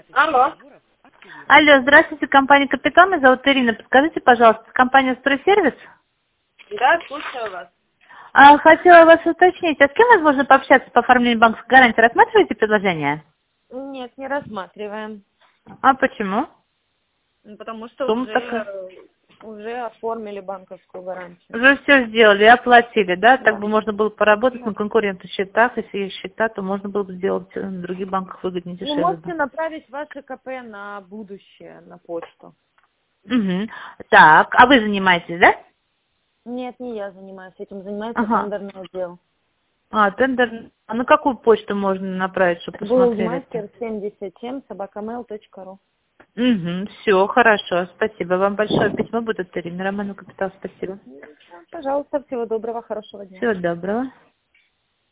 Алло. Алло, здравствуйте, компания «Капитан», меня зовут Ирина. Подскажите, пожалуйста, компания «Стройсервис»? Да, слушаю вас. Хотела вас уточнить, а с кем возможно пообщаться по оформлению банковской гарантии? Рассматриваете предложение? Нет, не рассматриваем. А почему? Потому что Сумма такая. уже оформили банковскую гарантию. Уже все сделали, оплатили, да? Да. Так бы можно было поработать на конкурентных счетах. Если есть счета, то можно было бы сделать в других банках выгоднее, Ну, дешевле. можете направить ваше КП на будущее, на почту. Угу. Так, а вы занимаетесь, да? Нет, не я занимаюсь этим, занимается Ага. тендерный отдел. Тендер. А на какую почту можно направить, чтобы посмотрели это? Goldmaster 77 собакамейл.ру. Угу, все, хорошо, спасибо вам большое. Письмо будет от Ирины Романовой, Капитал, спасибо. Пожалуйста, всего доброго, хорошего дня. Всего доброго.